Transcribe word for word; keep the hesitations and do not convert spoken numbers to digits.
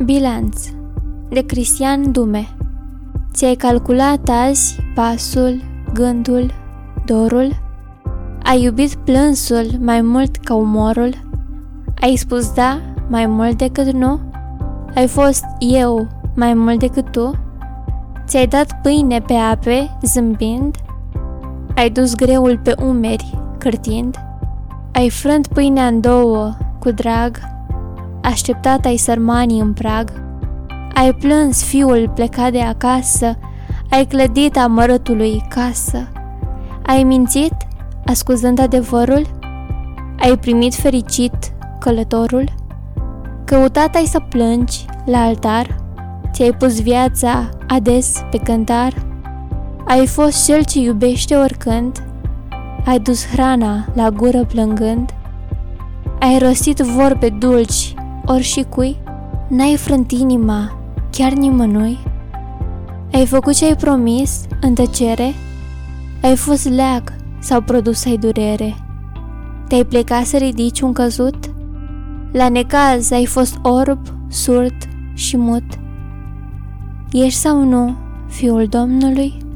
Bilanț de Cristian Dume. Ți-ai calculat azi pasul, gândul, dorul? Ai iubit plânsul mai mult ca umorul? Ai spus da mai mult decât nu? Ai fost eu mai mult decât tu? Ți-ai dat pâine pe ape zâmbind? Ai dus greul pe umeri cârtind? Ai frânt pâinea în două cu drag? Așteptat ai sărmanii în prag? Ai plâns fiul plecat de acasă? Ai clădit amărâtului casă? Ai mințit ascuzând adevărul? Ai primit fericit călătorul? Căutat ai să plângi la altar? Ți-ai pus viața ades pe cântar? Ai fost cel ce iubește oricând? Ai dus hrana la gură plângând? Ai rostit vorbe dulci ori și cui? N-ai frânt inima chiar nimănui? Ai făcut ce ai promis în tăcere? Ai fost leag sau produs ai durere? Te-ai plecat să ridici un căzut? La necaz ai fost orb, surd și mut? Ești sau nu fiul Domnului?